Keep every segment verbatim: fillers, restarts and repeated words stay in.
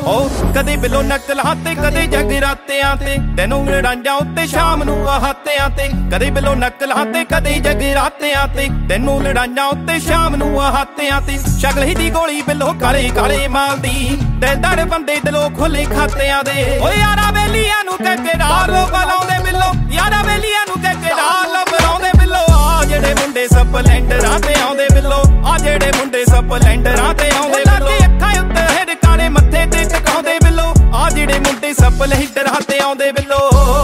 ओ कदे बिलो नकलां ते कदे जगरातियां ते तैनूं लड़ाइयां उत्ते शाम नूं हातियां ते कदे बिलो नकलां ते कदे जगरातियां ते तैनूं लड़ाइयां उत्ते शाम नूं हातियां ते शक्ल ही दी गोली बिलो काले काले माल दी दर बंदे दिलों खुले खातियां दे ओ यारा बेलियां नूं कह के डाल बलाउंदे बिलो यारा बेलियां नूं कह के डाल बलाउंदे बिलो आ जेड़े मुंडे स्पलेंडरां ते आउंदे बिलो आ जेड़े मुंडे स्पलेंडरां ते आउंदे बिलो अखां उत्ते हेड काले मत्थे ते टकाउंदे बिलो आ जेड़े मुंडे स्पलेंडरां ते आउंदे बिलो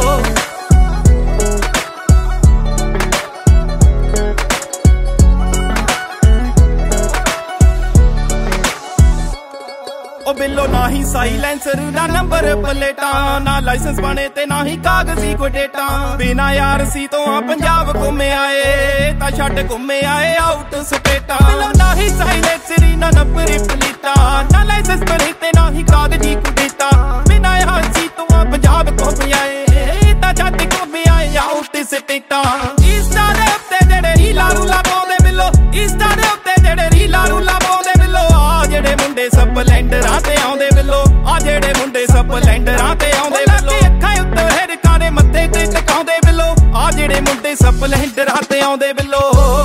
ओ बिलो ना ही साइलेंसर ना नंबर प्लेटा ना लाइसेंस बने ते ना ही कागजी को डेटा बिना यार सी तो आ पंजाब घूमे आए ता छड़ घूमे आए आउट स्टेटा बिलो ना ही साइलेंसर ना नंबर प्लेटा ना लाइसेंस बने ते ना ही कागजी को डेटा बिना यार सी तो आ पंजाब घूमे आए ता छड़ घूमे आए आउट स्टेटा इस दे उत्ते जेड़े रीला रूला पाउंदे बिलो इस दे उत्ते जेड़े रीला रूला पाउंदे बिलो आ जेड़े मुंडे स्पलेंडरां ते आउंदे बिलो आ जेड़े मुंडे स्पलेंडरां ते आउंदे बिलो अखां उत्ते हेड काले मत्थे ते टकाउंदे बिलो आ जेड़े मुंडे स्पलेंडरां ते आउंदे बिलो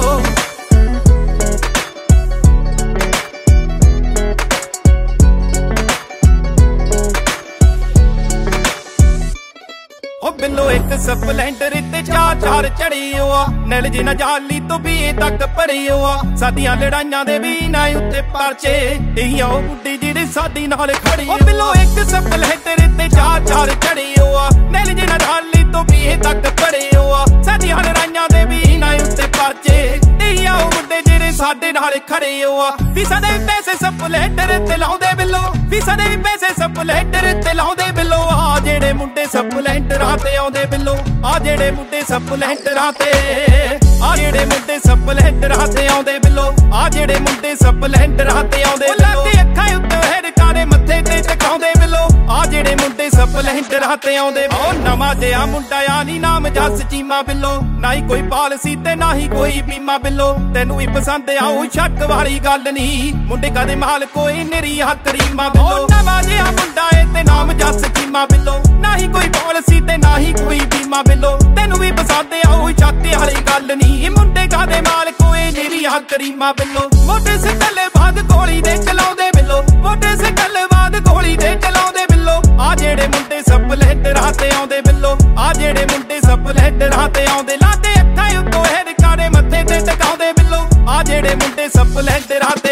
ओ बिलो एक स्पलेंडर ते चार चार चढ़ी हुआ नैल जी ना जाली तो भी तक भरी हुआ सादियां लड़ाइयां दे भी ना उत्ते परचे इया ओ बुड्ढी जेड़ी साडी नाल खड़ी ओ बिलो एक स्पलेंडर ते चार चार चढ़ी हुआ नैल जी ना जाली तो भी तक भरी हुआ सादियां लड़ाइयां दे भी ना उत्ते परचे इया ओ बुड्ढे जेड़ी साडे नाल खड़ी हुआ फीसां दे पैसे स्पलेंडर ते लाउंदे बिलो फीसां दे पैसे स्पलेंडर ते लाउंदे बिलो आ जेड़े मुंडे स्पलेंडरां ते आउंदे बिलो आ जेड़े मुंडे स्पलेंडरां ते आ जेड़े मुंडे स्पलेंडरां ते आउंदे बिलो आ जेड़े मुंडे स्पलेंडरां ते आउंदे बिलो अखां उत्ते हेड काले मत्थे ते टकाउंदे बिलो आ जेड़े मुंडे स्पलेंडरां ते आउंदे ओ नवां जिहा मुंडा आ नी नाम जस चीमा बिलो ना ही कोई पालिसी ते ना ही कोई बीमा बिलो तैनूं ही पसंद आऊ शक वाली गल नहीं मुंडे कदे माल कोई निरी हकरीमा बिलो नवां जिहा मुंडा ए ते नाम जस चीमा बिलो ना ही कोई पालिसी ते ना ही कोई बीमा बिलो तैनूं भी पसंद आऊ शक वाली गल नहीं मुंडे कदे माल कोई निरी हकरीमा बिलो मोटरसाइकल बाद गोली दे चलाउंदे बिलो मोटरसाइकल बाद गोली दे चलाउंदे बिलो आ जेड़े मुंडे स्पलेंडरां ते आउंदे बिलो आ जेड़े मुंडे स्पलेंडरां ते आउंदे लादे अखां उत्तों हेड काले मत्थे ते टकाउंदे बिलो आ जेड़े मुंडे स्पलेंडरां